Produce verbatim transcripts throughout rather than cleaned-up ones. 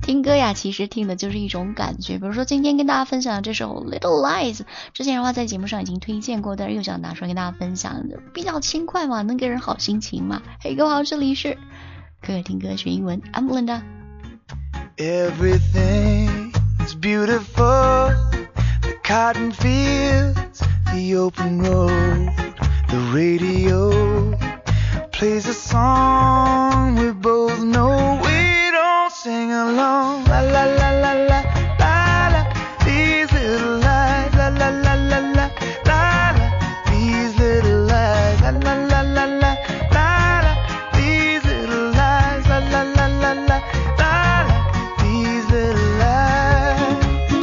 听歌呀，其实听的就是一种感觉。比如说今天跟大家分享的这首 Little Lies， 之前的话在节目上已经推荐过，但是又想拿出来跟大家分享的，比较轻快嘛，能给人好心情嘛。嘿，各位好，这里是歌听歌学英文 I'm Belinda。 Everything is beautiful, the cotton fields, the open road, the radio plays a song we both know. We don't sing along. La la la la la la la. These little lies. La la la la la la la. These little lies. La la la la la la la. These little lies. La la la la la la la. These little lies.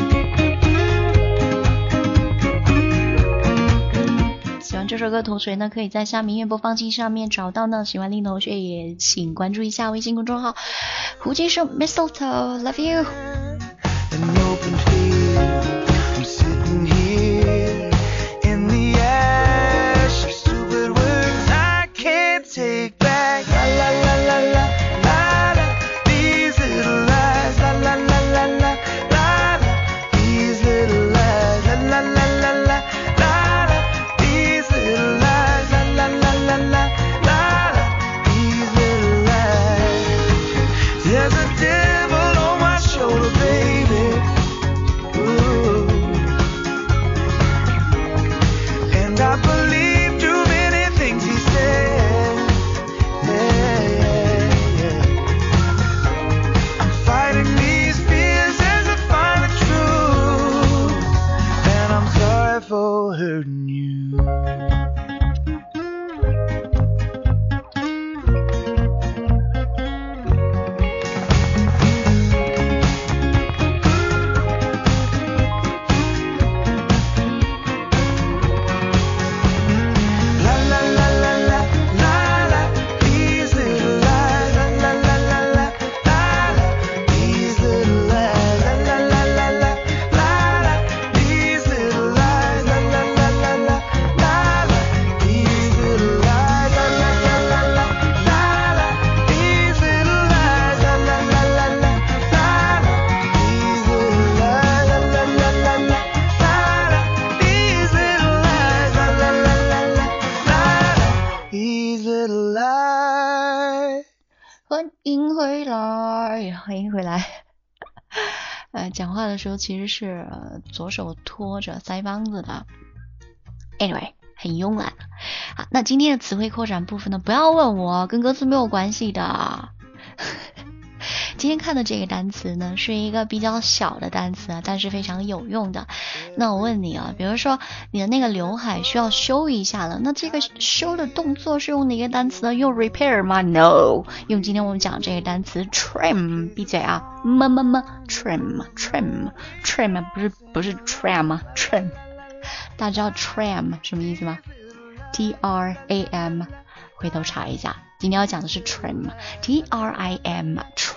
喜欢这首歌同学呢，可以在下面音乐播放器上面找到呢。喜欢林同学也请关注一下微信公众号胡金生 Mistletoe Love You。 An open field, I'm sitting here in the ash of stupid words I can't take back. La la la la la la la. These little lies. La la la la la la la. These little lies. La la la la la la la. These little lies. La la la la la la la. These little lies. There's a devil on my shoulder, baby. Ooh. And I believe too many things he said. Yeah, yeah, yeah. I'm fighting these fears as I find the truth. And I'm sorry for hurting you. La la la la la la la. These little lies. La la la la la la la. These little lies. La la la la la la la. These little lies. La la la la la la la. These little lies. La la la la la la la. These little lies. La la la la la la la. These little lies. La la la la la la la. These little lies. La la la la la la la. These little lies. 欢迎回来，欢迎回来。呃，讲话的时候其实是、呃、左手托着腮帮子的。Anyway， 很慵懒。好，那今天的词汇扩展部分呢，不要问我，跟歌词没有关系的。今天看的这个单词呢，是一个比较小的单词啊，但是非常有用的。那我问你啊，比如说你的那个刘海需要修一下了，那这个修的动作是用哪个单词呢？用 repair 吗 ？No， 用今天我们讲这个单词 trim。闭嘴啊，么么么 trim trim trim 不是不是 tram 吗 trim？ 大家知道 tram 什么意思吗 ？T R A M， 回头查一下。今天要讲的是 trim T R I M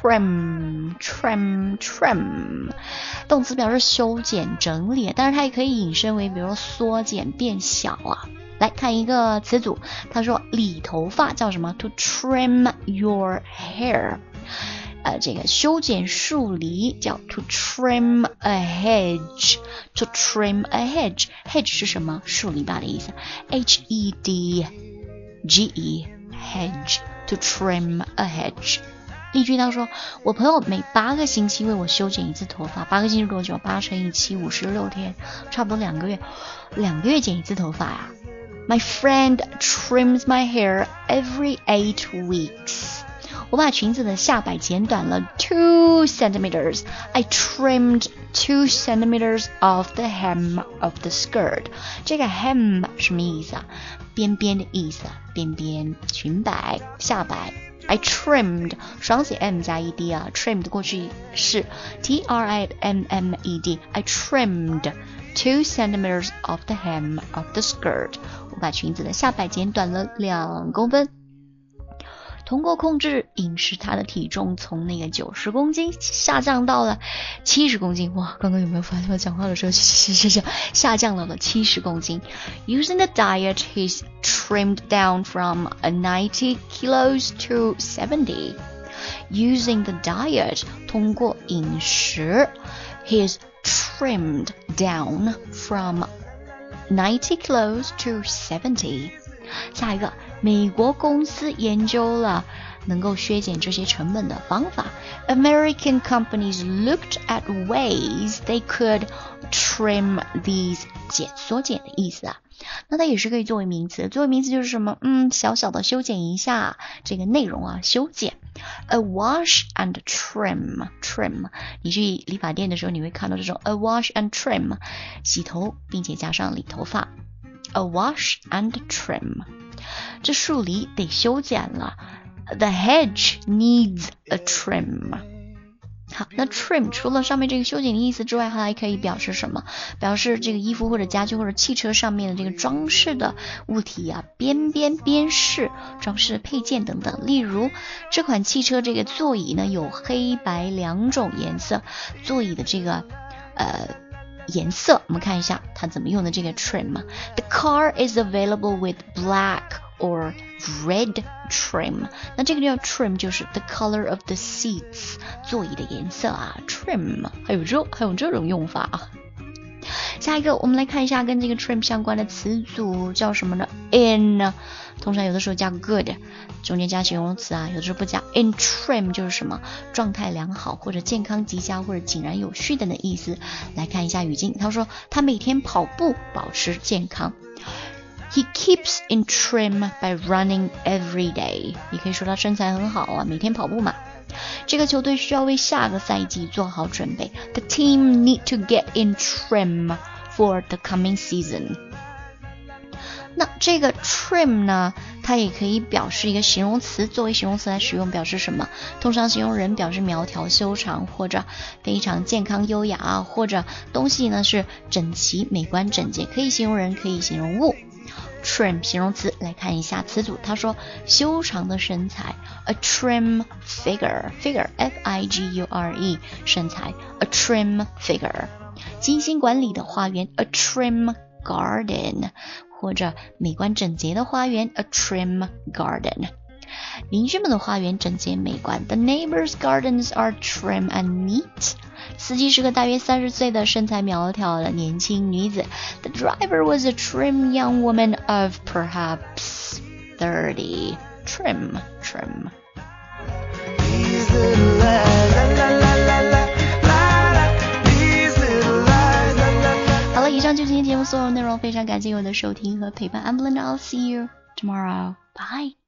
trim trim trim 动词表示修剪整理，但是它也可以引申为比如说缩减变小啊。来看一个词组，他说理头发叫什么 to trim your hair， 呃，这个修剪树篱叫 to trim a hedge to trim a hedge hedge 是什么？树篱笆的意思 H E D G E hedge to trim a hedge。 例句当说我朋友每八个星期为我修剪一次头发，八个星期多久？八乘以七五十六天，差不多两个月，两个月剪一次头发呀。 My friend trims my hair every eight weeks。 我把裙子的下摆剪短了 two centimeters。 I trimmed two centimeters of the hem of the skirt。 这个 hem 什么意思啊？边边的意思，边边裙摆下摆。 I trimmed 双写 m 加 ed 啊 trimmed 过去是 T R I M M E D。 I trimmed two centimeters of the hem of the skirt。 我把裙子的下摆剪短了两公分。通过控制饮食，他的体重从那个九十公斤下降到了七十公斤。哇，刚刚有没有发现我讲话的时候下降了七十公斤。 Using the diet, he's trimmed down from ninety kilos to seventy。 using the diet 通过饮食 he's trimmed down from ninety kilos to seventy。 下一个，美国公司研究了能够削减这些成本的方法。 American companies looked at ways they could trim these 减缩减的意思啊，那它也是可以作为名词，作为名词就是什么，嗯，小小的修剪一下这个内容啊，修剪。 A wash and trim trim 你去理发店的时候你会看到这种 a wash and trim 洗头并且加上理头发。 A wash and trim 这树篱得修剪了。 The hedge needs a trim。 好，那 trim 除了上面这个修剪的意思之外，它还可以表示什么？表示这个衣服或者家具或者汽车上面的这个装饰的物体啊，边边边饰、装饰配件等等。例如这款汽车这个座椅呢有黑白两种颜色，座椅的这个呃颜色，我们看一下它怎么用的这个 trim。 The car is available with black or red trim。 那这个叫 trim 就是 the color of the seats 座椅的颜色啊 trim 还有这还有这种用法啊。下一个我们来看一下跟这个 trim 相关的词组叫什么呢？ in 通常有的时候加 good 中间加形容词啊，有的时候不加。 in trim 就是什么状态良好或者健康极佳或者井然有序的的意思。来看一下语境，他说他每天跑步保持健康。He keeps in trim by running every day。 你可以说他身材很好啊，每天跑步嘛。这个球队需要为下个赛季做好准备。 The team need to get in trim for the coming season。 那这个 trim 呢，它也可以表示一个形容词，作为形容词来使用，表示什么？通常形容人表示苗条修长或者非常健康优雅，或者东西呢是整齐美观整洁，可以形容人，可以形容物。trim 形容词，来看一下词组，他说修长的身材 a trim figure figure F I G U R E 身材 a trim figure。 精心管理的花园 a trim garden 或者美观整洁的花园 a trim garden。 邻居们的花园整洁美观 The neighbors' gardens are trim and neat。 司机是个大约三十岁的身材苗条的年轻女子 The driver was a trim young woman of perhaps thirty。 Trim trim。 These little lies, la la la la la la la. These little lies, la la la. 好了，以上就是今天节目所有内容，非常感谢我的收听和陪伴。I'm Belinda，I'll see you tomorrow. Bye.